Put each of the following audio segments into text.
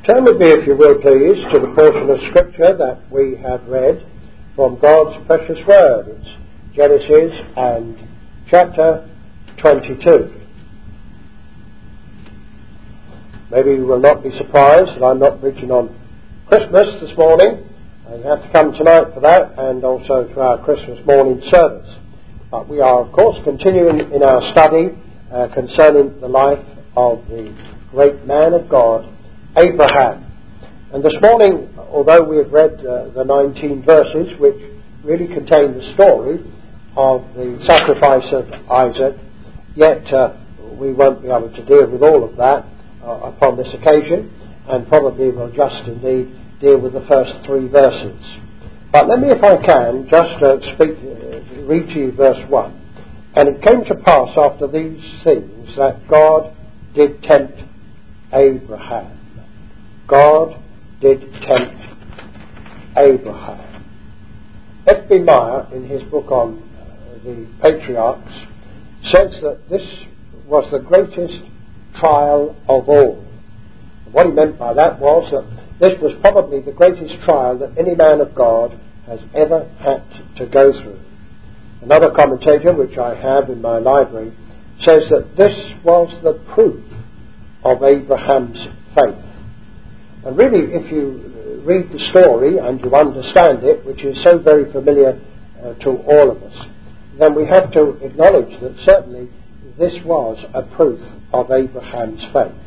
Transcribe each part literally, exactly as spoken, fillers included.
Turn with me, if you will please, to the portion of Scripture that we have read from God's precious Word. It's Genesis and chapter twenty-two. Maybe you will not be surprised that I'm not preaching on Christmas this morning. You have to come tonight for that, and also to our Christmas morning service. But we are, of course, continuing in our study uh, concerning the life of the great man of God, Abraham. And this morning, although we have read uh, the nineteen verses which really contain the story of the sacrifice of Isaac, yet uh, we won't be able to deal with all of that uh, upon this occasion, and probably will just indeed deal with the first three verses. But let me, if I can, just uh, speak, uh, read to you verse one. And it came to pass after these things that God did tempt Abraham. God did tempt Abraham. F B Meyer, in his book on uh, the patriarchs, says that this was the greatest trial of all. And what he meant by that was that this was probably the greatest trial that any man of God has ever had to go through. Another commentator, which I have in my library, says that this was the proof of Abraham's faith. And really, if you read the story and you understand it, which is so very familiar uh, to all of us, then we have to acknowledge that certainly this was a proof of Abraham's faith.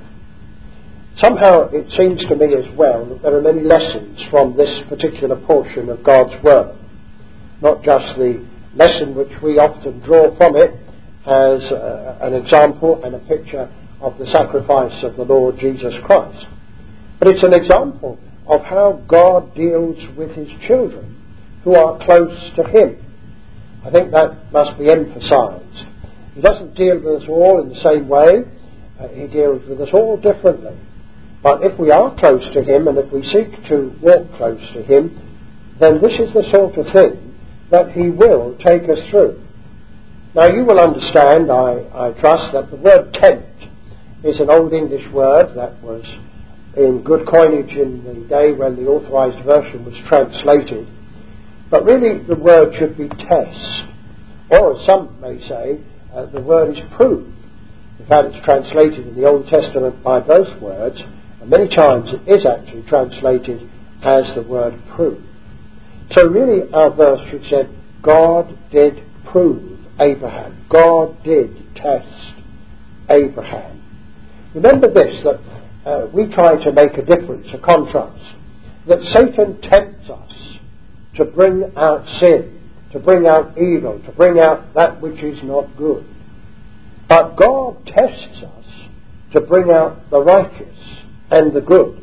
Somehow it seems to me as well that there are many lessons from this particular portion of God's Word. Not just the lesson which we often draw from it as uh, an example and a picture of the sacrifice of the Lord Jesus Christ, but it's an example of how God deals with his children who are close to him. I think that must be emphasized. He doesn't deal with us all in the same way. Uh, he deals with us all differently. But if we are close to him, and if we seek to walk close to him, then this is the sort of thing that he will take us through. Now you will understand, I, I trust, that the word tempt is an old English word that was in good coinage in the day when the Authorized Version was translated. But really the word should be test, or as some may say, uh, the word is prove. In fact, it's translated in the Old Testament by both words, and many times it is actually translated as the word prove. So really our verse should say, God did prove Abraham. God did test Abraham. Remember this, that uh, we try to make a difference, a contrast, that Satan tempts us to bring out sin, to bring out evil, to bring out that which is not good. But God tests us to bring out the righteous and the good.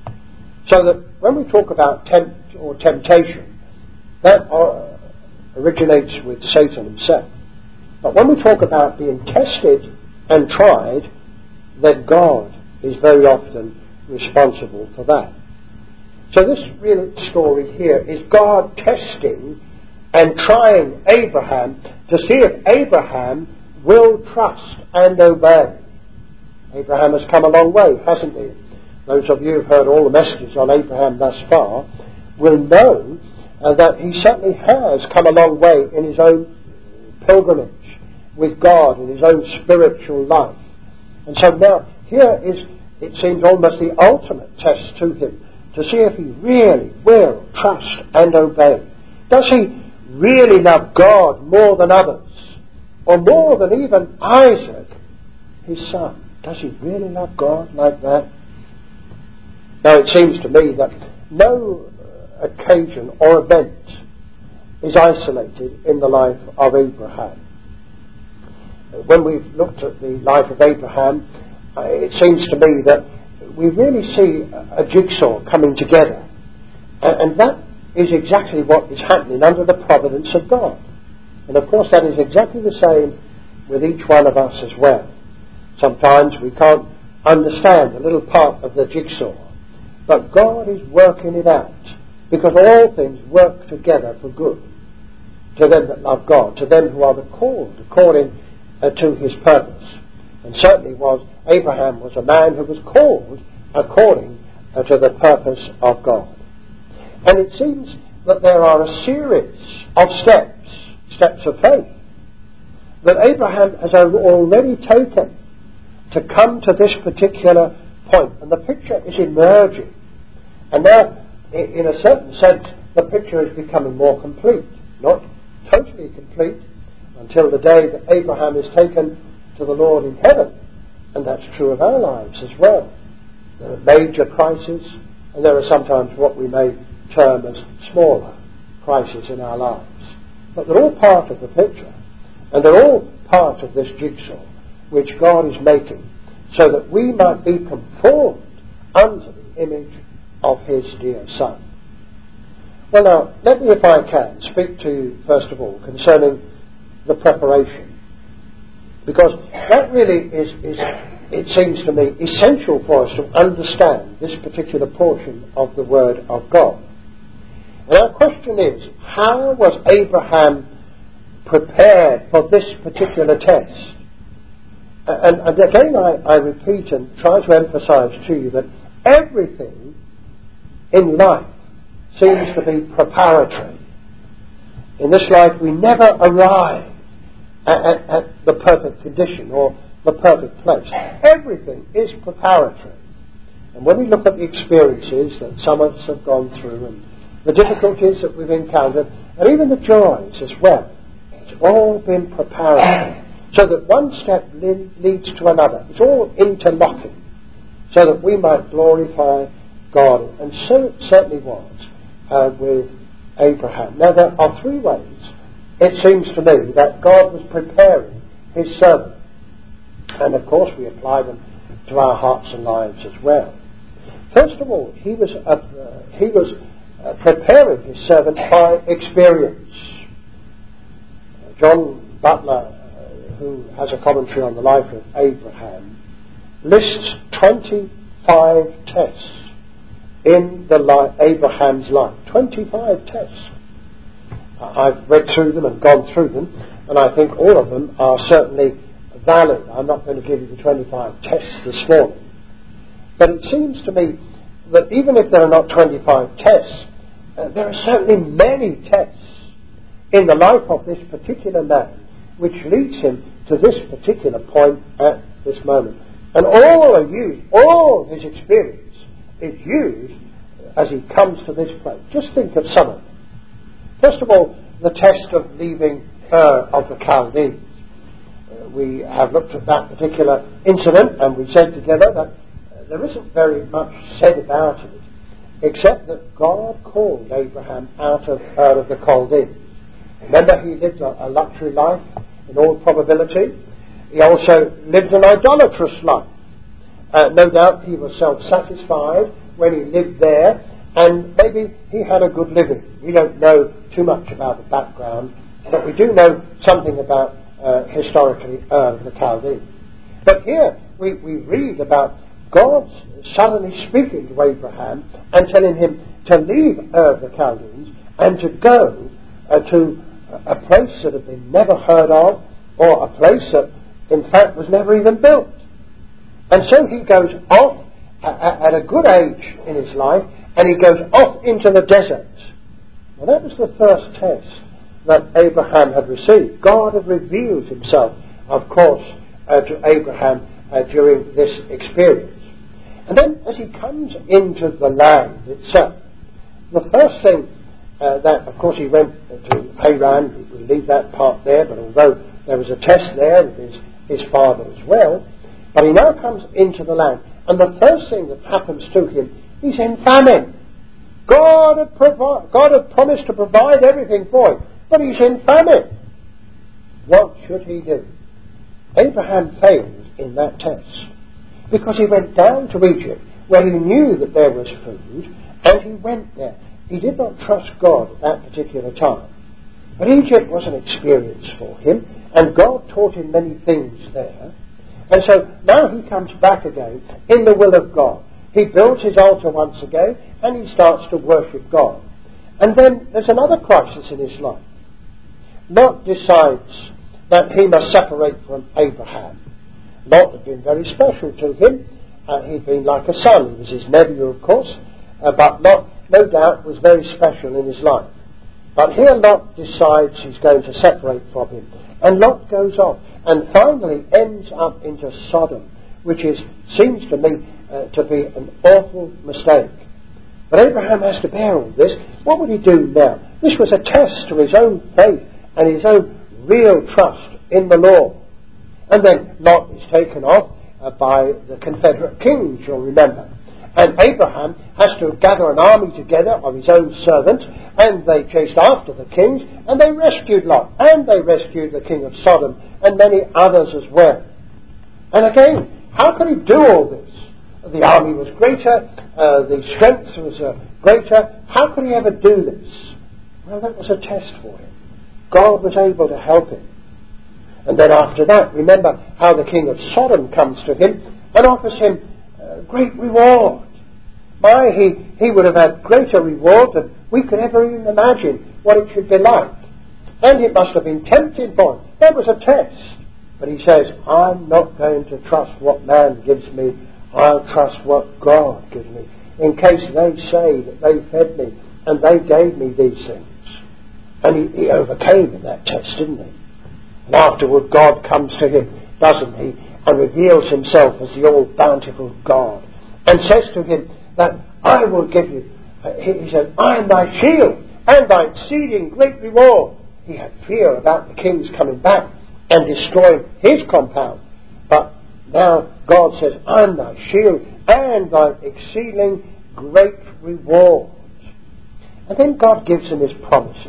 So that when we talk about tempt or temptation, that uh, originates with Satan himself. But when we talk about being tested and tried, then God is very often responsible for that. So this real story here is God testing and trying Abraham to see if Abraham will trust and obey. Abraham has come a long way, hasn't he? Those of you who have heard all the messages on Abraham thus far will know uh, that he certainly has come a long way in his own pilgrimage with God, in his own spiritual life. And so now, here is, it seems, almost the ultimate test to him, to see if he really will trust and obey. Does he really love God more than others? Or more than even Isaac, his son? Does he really love God like that? Now it seems to me that no occasion or event is isolated in the life of Abraham. When we've looked at the life of Abraham, uh, it seems to me that we really see a jigsaw coming together. And, and that is exactly what is happening under the providence of God. And of course that is exactly the same with each one of us as well. Sometimes we can't understand a little part of the jigsaw, but God is working it out, because all things work together for good to them that love God, to them who are the called according uh, to his purpose. And certainly was Abraham was a man who was called according uh, to the purpose of God. And it seems that there are a series of steps, steps of faith, that Abraham has already taken to come to this particular point. And the picture is emerging. And now, in a certain sense, the picture is becoming more complete. Not totally complete until the day that Abraham is taken to the Lord in heaven. And that's true of our lives as well. There are major crises, and there are sometimes what we may term as smaller crises in our lives. But they're all part of the picture. And they're all part of this jigsaw which God is making so that we might be conformed unto the image of His dear Son. Well now, let me, if I can, speak to you first of all concerning the preparation. Because that really is, is, it seems to me, essential for us to understand this particular portion of the Word of God. And our question is, how was Abraham prepared for this particular test? And, and again I, I repeat and try to emphasize to you that everything in life seems to be preparatory. In this life we never arrive at, at, at the perfect condition or the perfect place. Everything is preparatory. And when we look at the experiences that some of us have gone through and the difficulties that we've encountered and even the joys as well, it's all been preparatory. So that one step leads to another. It's all interlocking. So that we might glorify God. And so it certainly was uh, with Abraham. Now there are three ways, it seems to me, that God was preparing His servant. And of course we apply them to our hearts and lives as well. First of all, He was, uh, he was uh, preparing His servant by experience. John Butler, who has a commentary on the life of Abraham, lists twenty-five tests in the li- Abraham's life. twenty-five tests. I've read through them and gone through them, and I think all of them are certainly valid. I'm not going to give you the twenty-five tests this morning. But it seems to me that even if there are not twenty-five tests, uh, there are certainly many tests in the life of this particular man which leads him to this particular point at this moment. And all are used, all his experience is used as he comes to this place. Just think of some of them. First of all, the test of leaving Ur of the Chaldees. Uh, we have looked at that particular incident and we said together that uh, there isn't very much said about it except that God called Abraham out of Ur of the Chaldees. Remember, he lived a, a luxury life in all probability. He also lived an idolatrous life. Uh, no doubt he was self-satisfied when he lived there, and maybe he had a good living. We don't know too much about the background, but we do know something about uh, historically Ur of the Chaldees. But here we, we read about God suddenly speaking to Abraham and telling him to leave Ur of the Chaldees and to go uh, to a place that had been never heard of, or a place that in fact was never even built. And so he goes off at a good age in his life, and he goes off into the desert. Well, that was the first test that Abraham had received. God had revealed Himself, of course, uh, to Abraham uh, during this experience. And then as he comes into the land itself, the first thing Uh, that, of course, he went to Haran. We leave that part there, but although there was a test there with his, his father as well, but he now comes into the land. And the first thing that happens to him, he's in famine. God had, provi- God had promised to provide everything for him, but he's in famine. What should he do? Abraham failed in that test because he went down to Egypt where he knew that there was food, and he went there. He did not trust God at that particular time. But Egypt was an experience for him, and God taught him many things there. And so now he comes back again in the will of God. He builds his altar once again, and he starts to worship God. And then there's another crisis in his life. Lot decides that he must separate from Abraham. Lot had been very special to him, Uh, he'd been like a son. He was his nephew, of course, uh, but Lot, no doubt, was very special in his life. But here Lot decides he's going to separate from him. And Lot goes off and finally ends up into Sodom, which is seems to me uh, to be an awful mistake. But Abraham has to bear all this. What would he do now? This was a test to his own faith and his own real trust in the Lord. And then Lot is taken off uh, by the Confederate kings, you'll remember. And Abraham has to gather an army together of his own servants, and they chased after the kings, and they rescued Lot, and they rescued the king of Sodom, and many others as well. And again, how could he do all this? The army was greater, uh, the strength was uh, greater. How could he ever do this? Well, that was a test for him. God was able to help him. And then after that, remember how the king of Sodom comes to him and offers him uh, great reward. My, he, he would have had greater reward than we could ever even imagine what it should be like. And it must have been tempting for him. That was a test. But he says, I'm not going to trust what man gives me. I'll trust what God gives me. In case they say that they fed me and they gave me these things. And he, he overcame in that test, didn't he? And afterward God comes to him, doesn't he? And reveals himself as the all-bountiful God. And says to him that I will give you, uh, he, he said, I am thy shield and thy exceeding great reward. He had fear about the kings coming back and destroying his compound. But now God says, I am thy shield and thy exceeding great reward. And then God gives him his promises.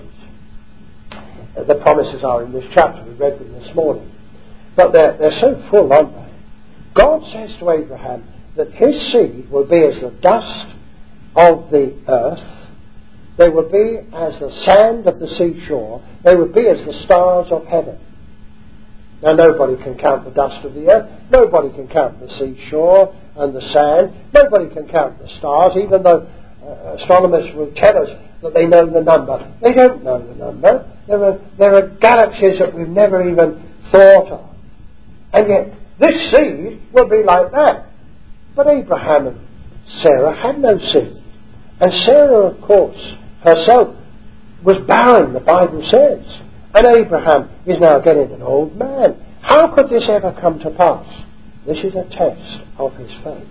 Uh, the promises are in this chapter. We read them this morning. But they're, they're so full, aren't they? God says to Abraham that his seed will be as the dust of the earth. They will be as the sand of the seashore. They will be as the stars of heaven. Now, nobody can count the dust of the earth. Nobody can count the seashore and the sand. Nobody can count the stars, even though uh, astronomers will tell us that they know the number. They don't know the number. There are, there are galaxies that we've never even thought of. And yet, this seed will be like that. But Abraham and Sarah had no seed. And Sarah, of course, herself was barren, the Bible says. And Abraham is now getting an old man. How could this ever come to pass? This is a test of his faith.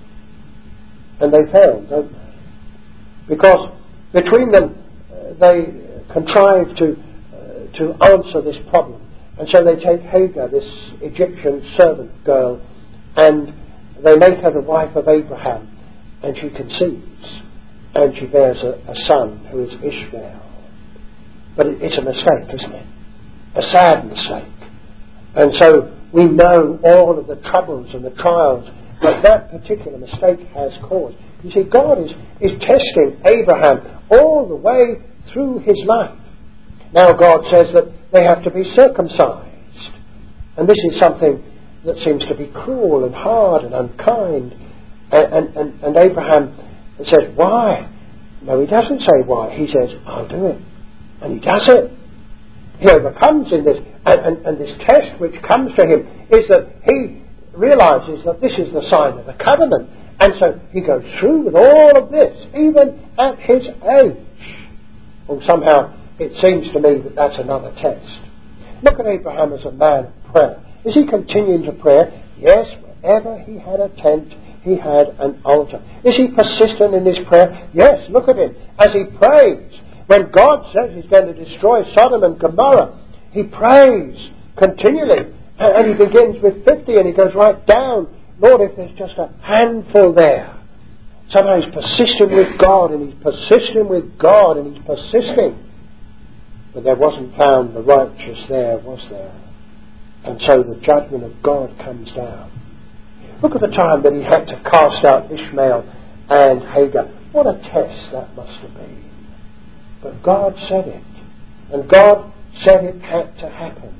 And they failed, don't they? Because between them, uh, they contrive to, uh, to answer this problem. And so they take Hagar, this Egyptian servant girl, and they make her the wife of Abraham. And she conceives. And she bears a, a son who is Ishmael. But it, it's a mistake, isn't it? A sad mistake. And so we know all of the troubles and the trials that that particular mistake has caused. You see, God is, is testing Abraham all the way through his life. Now God says that they have to be circumcised. And this is something that seems to be cruel and hard and unkind. And, and, and, and Abraham says, why? No, he doesn't say why. He says, I'll do it. And he does it. He overcomes in this. And, and, and this test which comes to him is that he realizes that this is the sign of the covenant. And so he goes through with all of this, even at his age. Well, somehow it seems to me that that's another test. Look at Abraham as a man of prayer. Is he continuing to pray? Yes, wherever he had a tent, he had an altar. Is he persistent in his prayer? Yes, look at him. As he prays, when God says he's going to destroy Sodom and Gomorrah, he prays continually. And he begins with fifty and he goes right down. Lord, if there's just a handful there. Somehow he's persisting with God and he's persisting with God and he's persisting. But there wasn't found the righteous there, was there? And so the judgment of God comes down. Look at the time that he had to cast out Ishmael and Hagar. What a test that must have been. But God said it. And God said it had to happen.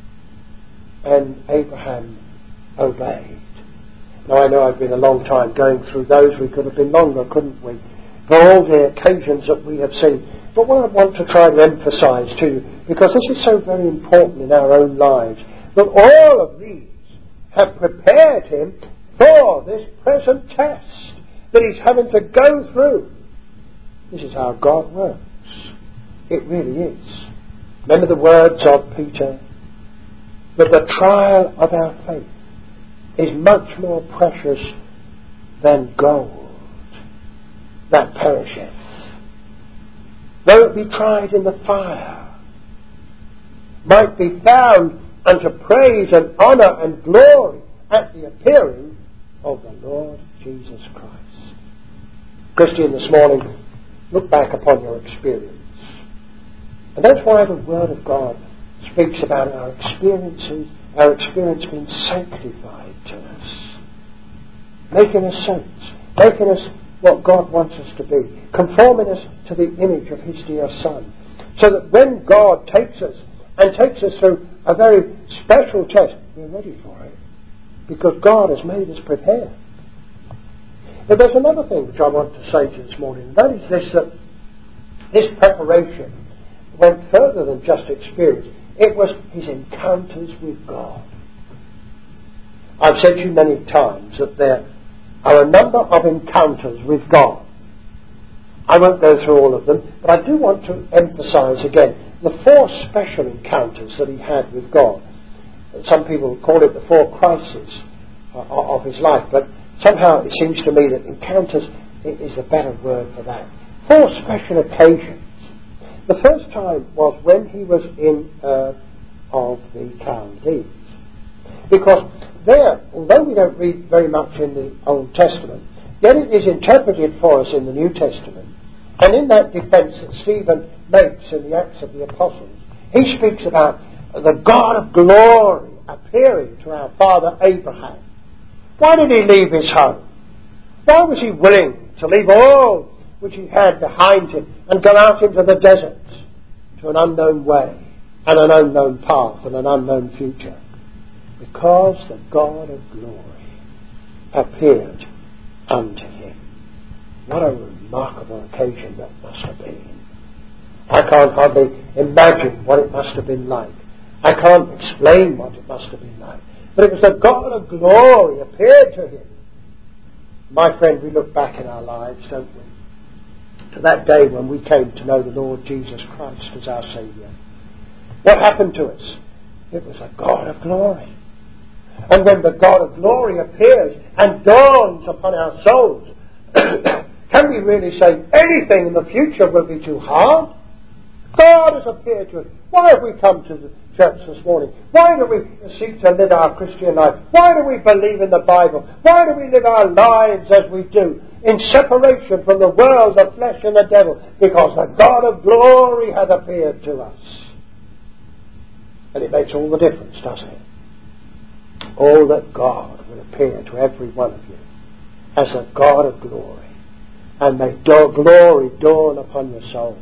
And Abraham obeyed. Now I know I've been a long time going through those. We could have been longer, couldn't we? For all the occasions that we have seen. But what I want to try to emphasize to you, because this is so very important in our own lives, that all of these have prepared him for this present test that he's having to go through. This is how God works. It really is. Remember the words of Peter, that the trial of our faith is much more precious than gold that perisheth, though it be tried in the fire, might be found unto praise and honour and glory at the appearing of the Lord Jesus Christ. Christian, this morning, look back upon your experience. And that's why the Word of God speaks about our experiences, our experience being sanctified to us, making us saints, making us what God wants us to be, conforming us to the image of His dear Son, so that when God takes us and takes us through a very special test, we're ready for it, because God has made us prepared. But there's another thing which I want to say to you this morning, and that is this, that this preparation went further than just experience. It was his encounters with God. I've said to you many times that there are a number of encounters with God. I won't go through all of them, but I do want to emphasize again the four special encounters that he had with God. Some people call it the four crises uh, of his life, but somehow it seems to me that encounters is a better word for that. Four special occasions. The first time was when he was in Ur of the Chaldees. Because there, although we don't read very much in the Old Testament, yet it is interpreted for us in the New Testament. And in that defence that Stephen makes in the Acts of the Apostles, he speaks about the God of glory appearing to our father Abraham. Why did he leave his home? Why was he willing to leave all which he had behind him and go out into the desert to an unknown way and an unknown path and an unknown future? Because the God of glory appeared unto him. What a remarkable occasion that must have been. I can't hardly imagine what it must have been like. I can't explain what it must have been like. But it was the God of glory appeared to him. My friend, we look back in our lives, don't we, to that day when we came to know the Lord Jesus Christ as our Saviour. What happened to us? It was a God of glory. And when the God of glory appears and dawns upon our souls, can we really say anything in the future will be too hard? God has appeared to us. Why have we come to the church this morning? Why do we seek to live our Christian life? Why do we believe in the Bible? Why do we live our lives as we do, in separation from the world, the flesh and the devil? Because the God of glory hath appeared to us. And it makes all the difference, doesn't it? Oh, that God will appear to every one of you as a God of glory, and may do- glory dawn upon your soul.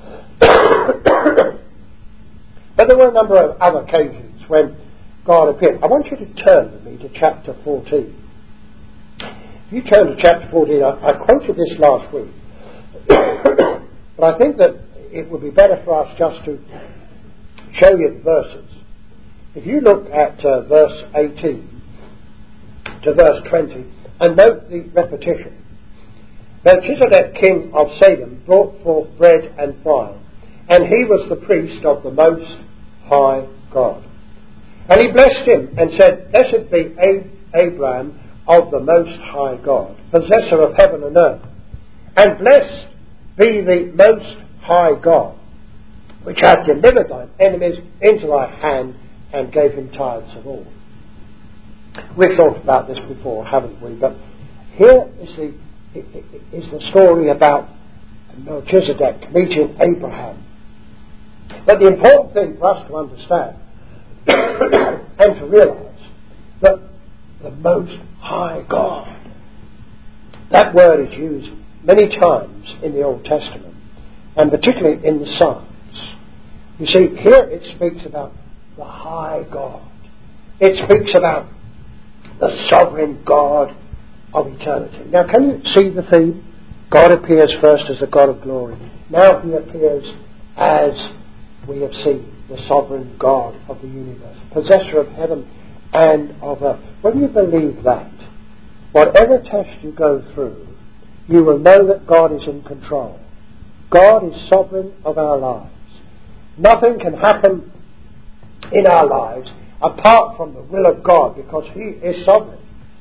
But there were a number of other occasions when God appeared. I want you to turn with me to chapter fourteen. If you turn to chapter fourteen, I, I quoted this last week, but I think that it would be better for us just to show you the verses. If you look at uh, verse eighteen to verse twenty, and note the repetition. Melchizedek, king of Salem, brought forth bread and wine, and he was the priest of the Most High God. And he blessed him and said, Blessed be Abraham of the Most High God, possessor of heaven and earth, and blessed be the Most High God, which hath delivered thine enemies into thy hand, and gave him tithes of all. We've thought about this before, haven't we? But here is the is the story about Melchizedek meeting Abraham. But the important thing for us to understand and to realise that the Most High God, that word is used many times in the Old Testament, and particularly in the Psalms. You see, here it speaks about the High God. It speaks about the sovereign God of eternity. Now, can you see the theme? God appears first as the God of glory. Now he appears as we have seen, the sovereign God of the universe, possessor of heaven and of earth. When you believe that, whatever test you go through, you will know that God is in control. God is sovereign of our lives. Nothing can happen in our lives apart from the will of God, because He is sovereign.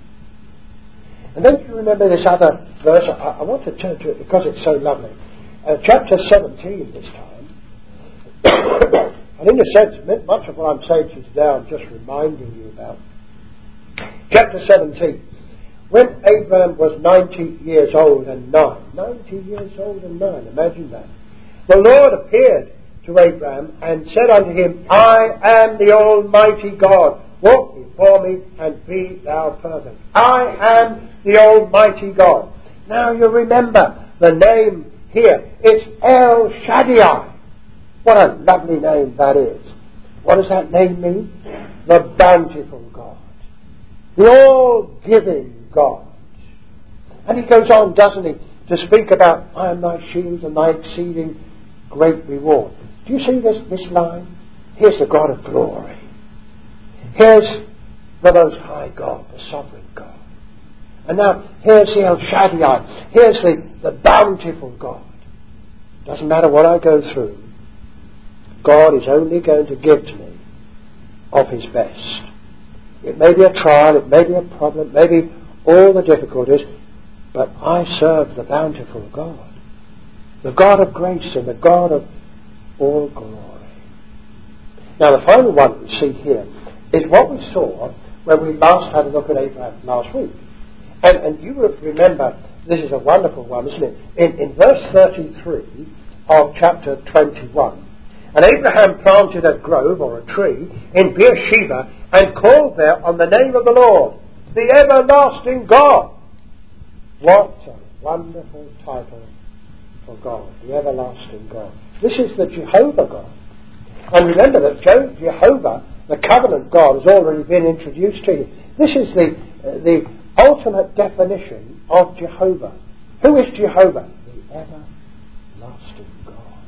And then you remember this other verse. I, I want to turn to it because it's so lovely. Uh, chapter seventeen this time. And in a sense, much of what I'm saying to you today, I'm just reminding you about. Chapter seventeen. When Abraham was ninety years old and nine. ninety years old and nine. Imagine that. The Lord appeared to Abraham and said unto him, I am the Almighty God. Walk before me and be thou perfect. I am the Almighty God. Now you remember the name here. It's El Shaddai. What a lovely name that is. What does that name mean? The bountiful God. The all-giving God. And he goes on, doesn't he, to speak about, I am thy shield and thy exceeding great reward. Do you see this, this line? Here's the God of glory. Here's the Most High God, the sovereign God. And now, here's the El Shaddai. Here's the, the bountiful God. Doesn't matter what I go through, God is only going to give to me of His best. It may be a trial, it may be a problem, it may be all the difficulties, but I serve the bountiful God. The God of grace and the God of all glory. Now the final one we see here is what we saw when we last had a look at Abraham last week. And, and you will remember, this is a wonderful one, isn't it? In, in verse thirty-three of chapter twenty-one, and Abraham planted a grove or a tree in Beersheba and called there on the name of the Lord, the everlasting God. What a wonderful title for God, the everlasting God. This is the Jehovah God. And remember that Jehovah, the covenant God, has already been introduced to you. This is the, uh, the ultimate definition of Jehovah. Who is Jehovah? The everlasting God.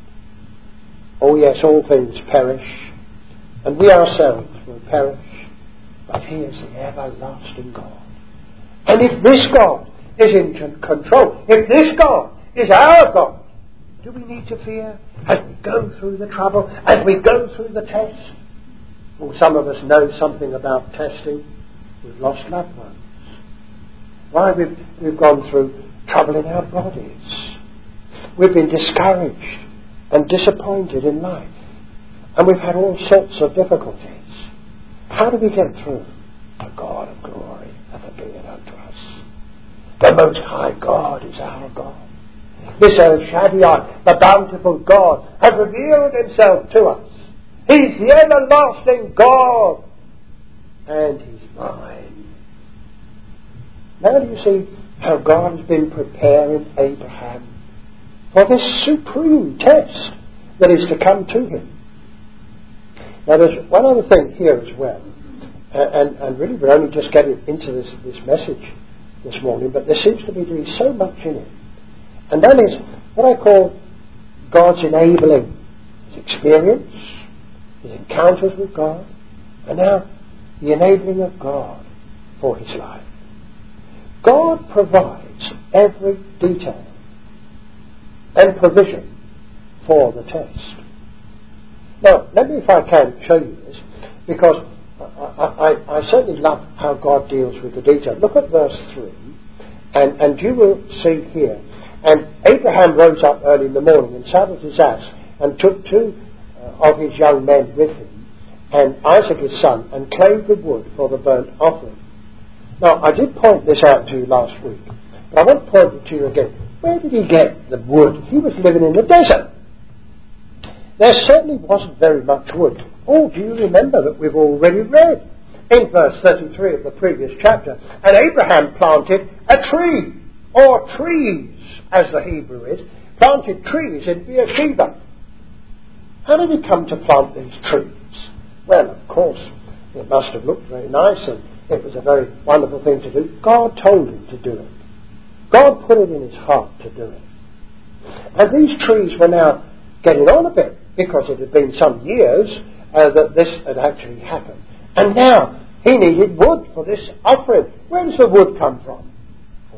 Oh yes, all things perish, and we ourselves will perish, but He is the everlasting God. And if this God is in control, if this God is our God, do we need to fear as we go through the trouble, as we go through the test? Well, some of us know something about testing. We've lost loved ones. Why? We've, we've gone through trouble in our bodies. We've been discouraged and disappointed in life. And we've had all sorts of difficulties. How do we get through? The God of glory ever be it unto us. The Most High God is our God. This El Shaddai, the bountiful God, has revealed Himself to us. He's the everlasting God, and He's mine. Now do you see how God has been preparing Abraham for this supreme test that is to come to him? Now there's one other thing here as well, and, and really we're only just getting into this, this message this morning, but there seems to be doing so much in it. And that is what I call God's enabling. His experience, His encounters with God, and now the enabling of God for his life. God provides every detail and provision for the test. Now, let me, if I can, show you this, because I, I, I certainly love how God deals with the detail. Look at verse three, and, and you will see here. And Abraham rose up early in the morning and saddled his ass and took two uh, of his young men with him and Isaac his son and clave the wood for the burnt offering. Now, I did point this out to you last week, but I want to point it to you again. Where did he get the wood? He was living in the desert. There certainly wasn't very much wood. Oh, do you remember that we've already read in verse thirty-three of the previous chapter, and Abraham planted a tree, or trees, as the Hebrew is, planted trees in Beersheba. How did he come to plant these trees? Well, of course, it must have looked very nice, and it was a very wonderful thing to do. God told him to do it. God put it in his heart to do it. And these trees were now getting on a bit, because it had been some years uh, that this had actually happened. And now he needed wood for this offering. Where does the wood come from?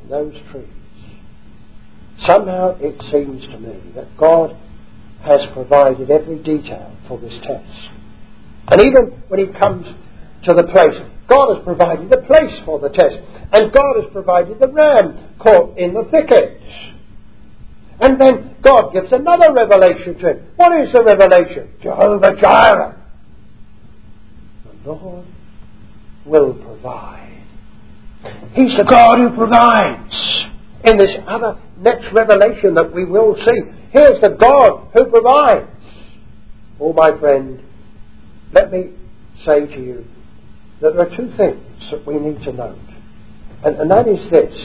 those trees. Somehow it seems to me that God has provided every detail for this test. And even when he comes to the place, God has provided the place for the test. And God has provided the ram caught in the thicket. And then God gives another revelation to him. What is the revelation? Jehovah Jireh. The Lord will provide. He's the God who provides. In this other next revelation that we will see, here's the God who provides. Oh, my friend, let me say to you that there are two things that we need to note. And, and that is this.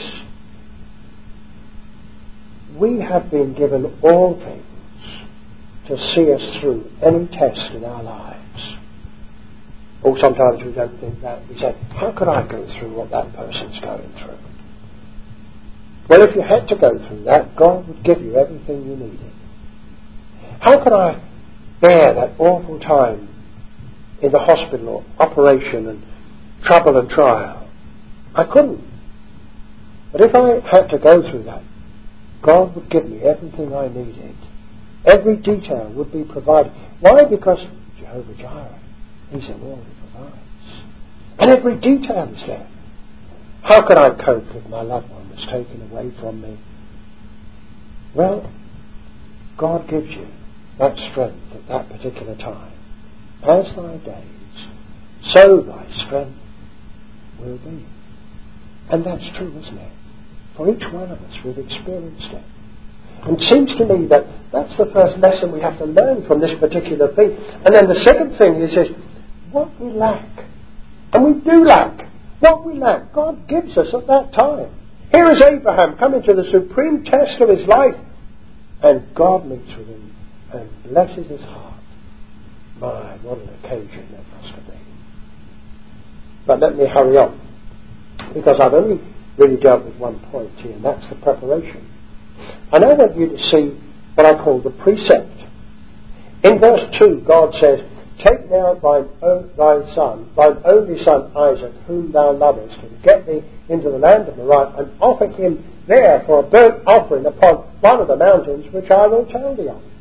We have been given all things to see us through any test in our lives. Or sometimes we don't think that. We say, how could I go through what that person's going through? Well, if you had to go through that, God would give you everything you needed. How could I bear that awful time in the hospital or operation and trouble and trial? I couldn't. But if I had to go through that, God would give me everything I needed. Every detail would be provided. Why? Because Jehovah Jireh, he's the Lord who provides. And every detail is there. How could I cope if my loved one was taken away from me? Well, God gives you that strength at that particular time. As thy days, so thy strength will be. And that's true, isn't it? For each one of us, we've experienced it. And it seems to me that that's the first lesson we have to learn from this particular thing. And then the second thing is, is what we lack. And we do lack. What we lack, God gives us at that time. Here is Abraham coming to the supreme test of his life. And God meets with him and blesses his heart. My, what an occasion that must have been. But let me hurry on. Because I've only really dealt with one point here, and that's the preparation. And I want you to see what I call the precept. In verse two, God says, take now thine own, thy son, thine only son Isaac, whom thou lovest, and get thee into the land of Moriah, and offer him there for a burnt offering upon one of the mountains which I will tell thee of.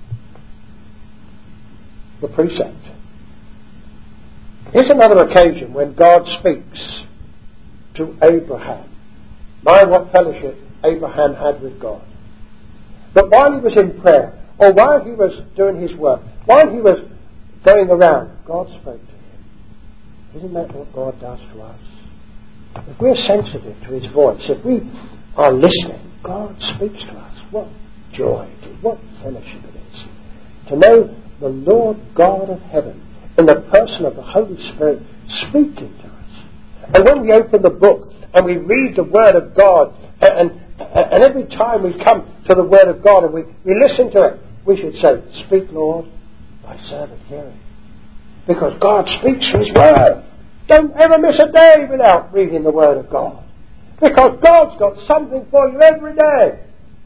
The precept. Here's another occasion when God speaks to Abraham. My, what fellowship Abraham had with God. But while he was in prayer, or while he was doing his work, while he was going around, God spoke to him. Isn't that what God does to us? If we're sensitive to his voice, if we are listening, God speaks to us. What joy it is, what fellowship it is. To know the Lord God of heaven in the person of the Holy Spirit speaking to us. And when we open the book and we read the Word of God, and, and, and every time we come to the Word of God and we, we listen to it, we should say, speak, Lord, thy servant hearing. Because God speaks through his Word. Don't ever miss a day without reading the Word of God. Because God's got something for you every day.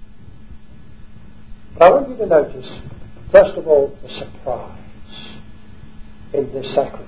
But I want you to notice, first of all, the surprise in this sacrifice.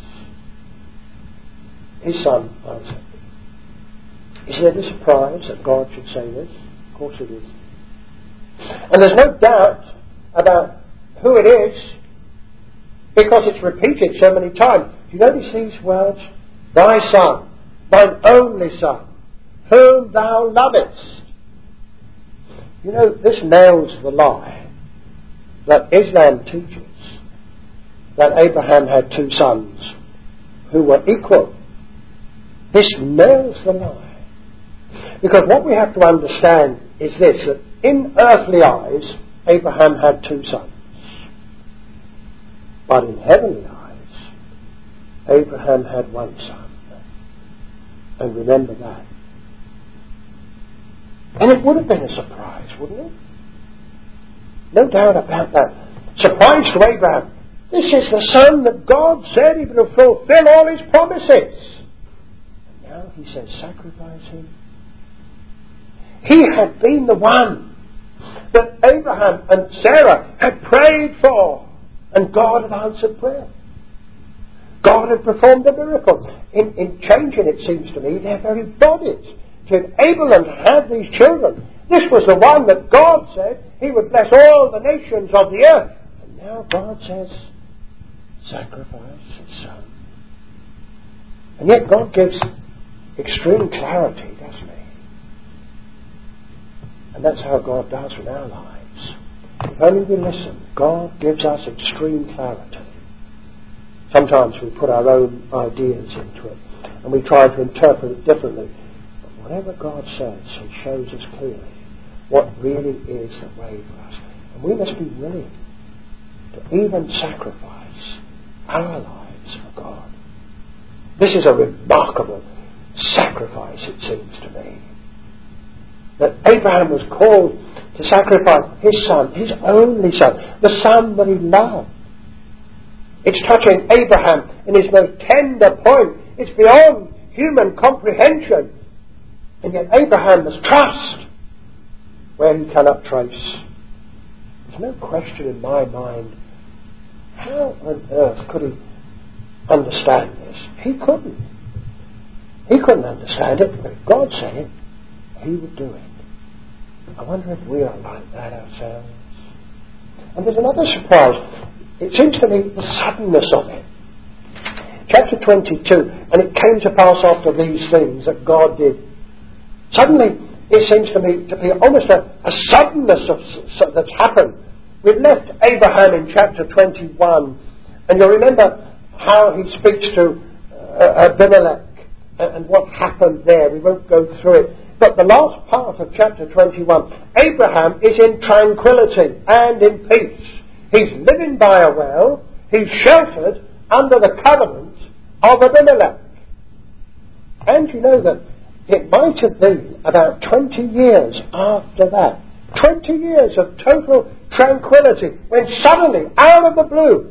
His son, Isaac. Is there any surprise that God should say this? Of course it is. And there's no doubt about who it is, because it's repeated so many times. Do you notice these words? Thy son, thine only son, whom thou lovest. You know, this nails the lie that Islam teaches, that Abraham had two sons who were equal. This nails the lie. Because what we have to understand is this, that in earthly eyes, Abraham had two sons. But in heavenly eyes, Abraham had one son. And remember that. And it would have been a surprise, wouldn't it? No doubt about that. Surprise to Abraham. This is the son that God said he would fulfill all his promises. And now he says, sacrifice him. He had been the one that Abraham and Sarah had prayed for. And God had answered prayer. God had performed a miracle in, in changing, it seems to me, their very bodies. to enable them to have these children. This was the one that God said He would bless all the nations of the earth. And now God says, sacrifice His Son. And yet God gives extreme clarity, doesn't He? And that's how God does in our lives. If only we listen, God gives us extreme clarity. Sometimes we put our own ideas into it and we try to interpret it differently. But whatever God says, He shows us clearly what really is the way for us. And we must be willing to even sacrifice our lives for God. This is a remarkable sacrifice, it seems to me. That Abraham was called to sacrifice his son, his only son, the son that he loved. It's touching Abraham in his most tender point. It's beyond human comprehension. And yet Abraham must trust where he cannot trace. There's no question in my mind, how on earth could he understand this? He couldn't. He couldn't understand it, but if God said it, He would do it. I wonder if we are like that ourselves. And there's another surprise. It seems to me the suddenness of it. Chapter twenty-two, and it came to pass after these things that God did. Suddenly, it seems to me to be almost a, a suddenness of, so, that's happened. We've left Abraham in chapter twenty-one, and you'll remember how he speaks to uh, Abimelech and, and what happened there. We won't go through it. But the last part of chapter twenty-one, Abraham is in tranquility and in peace. He's living by a well. He's sheltered under the covenant of Abimelech. And you know that it might have been about twenty years after that, twenty years of total tranquility, when suddenly, out of the blue,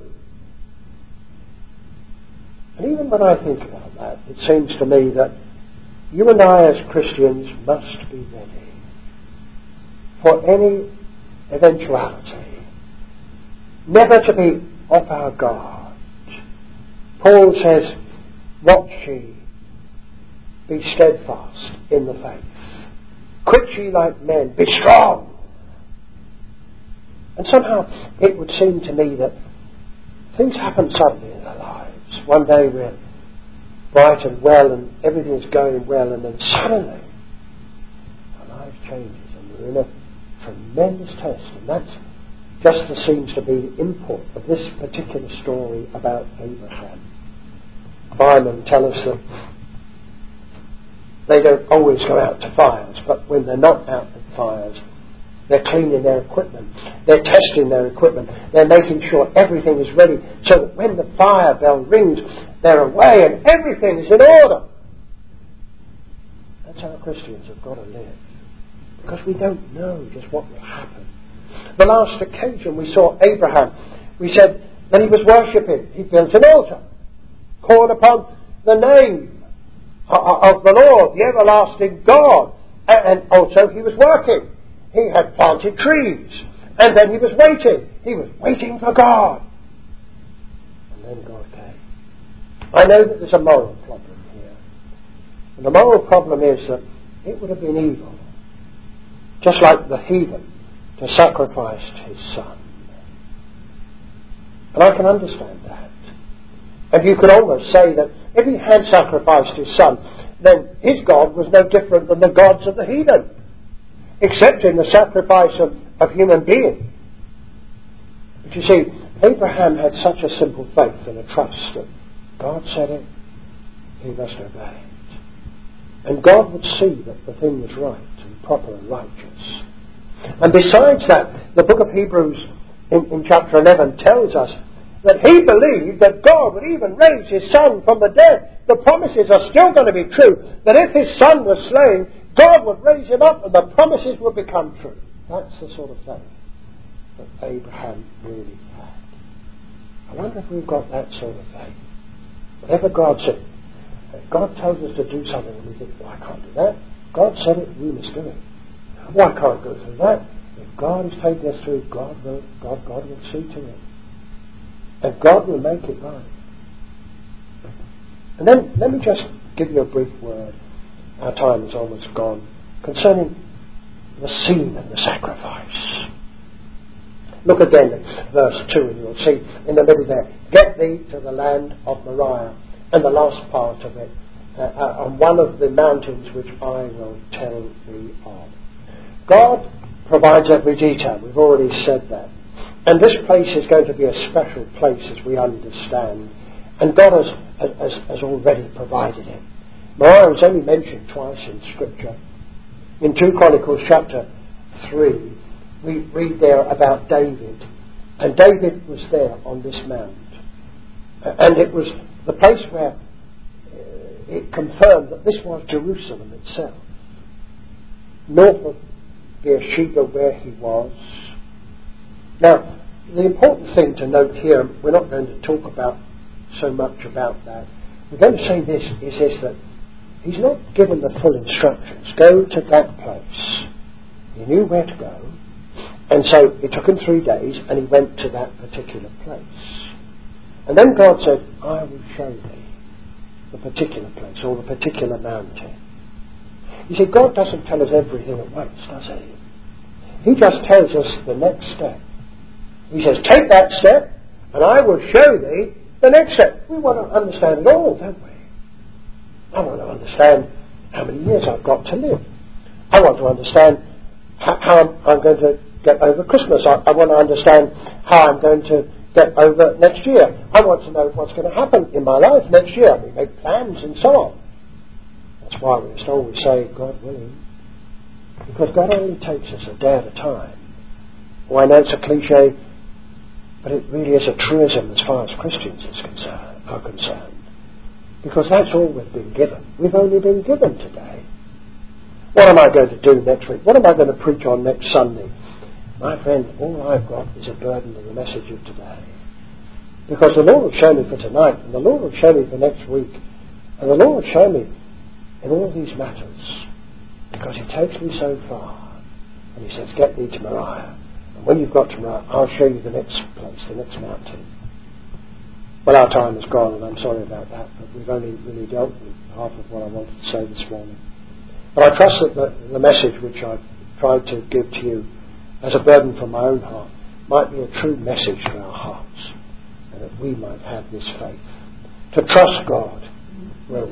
and even when I think about that, it seems to me that you and I as Christians must be ready for any eventuality, never to be off our guard. Paul says, watch ye, be steadfast in the faith. Quit ye like men, be strong. And somehow it would seem to me that things happen suddenly in our lives. One day we're bright and well and everything is going well, and then suddenly our life changes and we're in a tremendous test. And that's just the seems to be the import of this particular story about Abraham. Firemen tell us that they don't always go out to fires, but when they're not out to fires, they're cleaning their equipment, they're testing their equipment, they're making sure everything is ready so that when the fire bell rings, they're away and everything is in order. That's how Christians have got to live, because we don't know just what will happen. The last occasion we saw Abraham, we said that he was worshipping. He built an altar, called upon the name of the Lord, the everlasting God, and also he was working. He had planted trees, and then he was waiting. He was waiting for God. And then God came. I know that there's a moral problem here. And the moral problem is that it would have been evil, just like the heathen, to sacrifice his son. And I can understand that. And you could almost say that if he had sacrificed his son, then his God was no different than the gods of the heathen, except in the sacrifice of, of human beings. But you see, Abraham had such a simple faith and a trust that God said it, he must obey it. And God would see that the thing was right and proper and righteous. And besides that, the book of Hebrews in, in chapter eleven tells us that he believed that God would even raise his son from the dead. The promises are still going to be true, that if his son was slain, God would raise him up and the promises would become true. That's the sort of faith that Abraham really had. I wonder if we've got that sort of faith. Whatever God said, if God tells us to do something and we think, well, I can't do that. God said it, we must do it. Well, I can't go through that. If God is taking us through, God will, God, God will see to it. And God will make it right. And then let me just give you a brief word our time is almost gone, concerning the scene and the sacrifice. Look again at verse two, and you'll see in the middle there, get thee to the land of Moriah, and the last part of it, uh, uh, on one of the mountains which I will tell thee of. God provides every detail. We've already said that. And this place is going to be a special place, as we understand. And God has, has, has already provided it. Moriah is only mentioned twice in Scripture. In two Chronicles chapter three, we read there about David. And David was there on this mount. And it was the place where it confirmed that this was Jerusalem itself. North of Beersheba, where he was. Now, the important thing to note here, we're not going to talk about so much about that. We're going to say this, is this, that he's not given the full instructions. Go to that place. He knew where to go. And so it took him three days, and he went to that particular place. And then God said, I will show thee the particular place, or the particular mountain. You see, God doesn't tell us everything at once, does he? He just tells us the next step. He says, take that step, and I will show thee the next step. We want to understand it all, don't we? I want to understand how many years I've got to live. I want to understand how, how I'm going to get over Christmas. I, I want to understand how I'm going to get over next year. I want to know what's going to happen in my life next year. We make plans and so on. That's why we must always say, God willing. Because God only takes us a day at a time. Well, I know it's a cliche, but it really is a truism as far as Christians is concerned, are concerned. Because that's all we've been given. We've only been given today. What am I going to do next week? What am I going to preach on next Sunday? My friend, all I've got is a burden of the message of today. Because the Lord will show me for tonight, and the Lord will show me for next week, and the Lord will show me in all these matters. Because he takes me so far, and he says, get thee to Moriah. And when you've got to Moriah, I'll show you the next place, the next mountain. Well, our time is gone, and I'm sorry about that, but we've only really dealt with half of what I wanted to say this morning. But I trust that the, the message which I've tried to give to you as a burden from my own heart might be a true message to our hearts, and that we might have this faith to trust God where